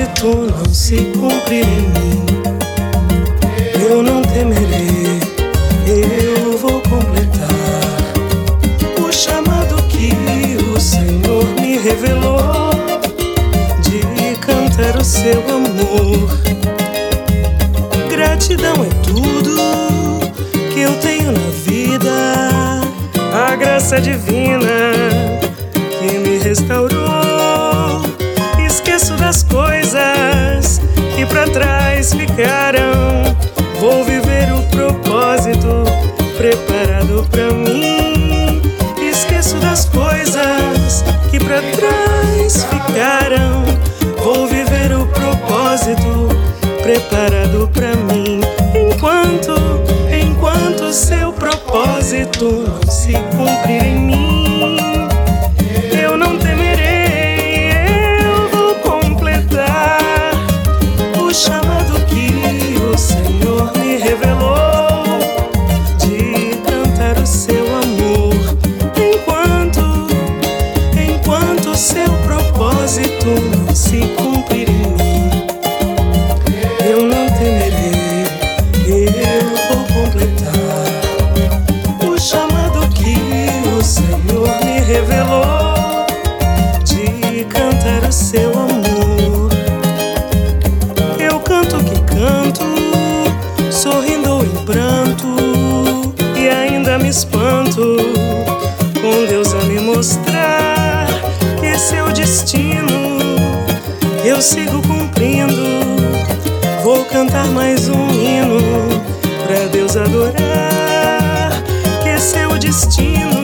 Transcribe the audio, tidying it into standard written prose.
propósito não se cumprir em mim, eu não temerei, eu vou completar o chamado que o Senhor me revelou, de cantar o seu amor. Gratidão é tudo que eu tenho na vida, a graça divina que me restaurou. Esqueço das coisas que pra trás ficaram, vou viver o propósito preparado pra mim. Esqueço das coisas que pra trás ficaram, vou viver o propósito preparado pra mim. Enquanto seu propósito não se cumprir em mim, eu não temerei, eu vou completar o chamado que o Senhor me revelou, de cantar o seu amor. Enquanto seu propósito não se cumprir em mim, eu não temerei, eu vou completar o chamado que o Senhor me revelou, de cantar o seu amor. Eu canto que canto, sorrindo ou em pranto, e ainda me espanto com Deus a me mostrar que esse é o destino que eu sigo cumprindo. Vou cantar mais um hino pra Deus adorar, que esse é o destino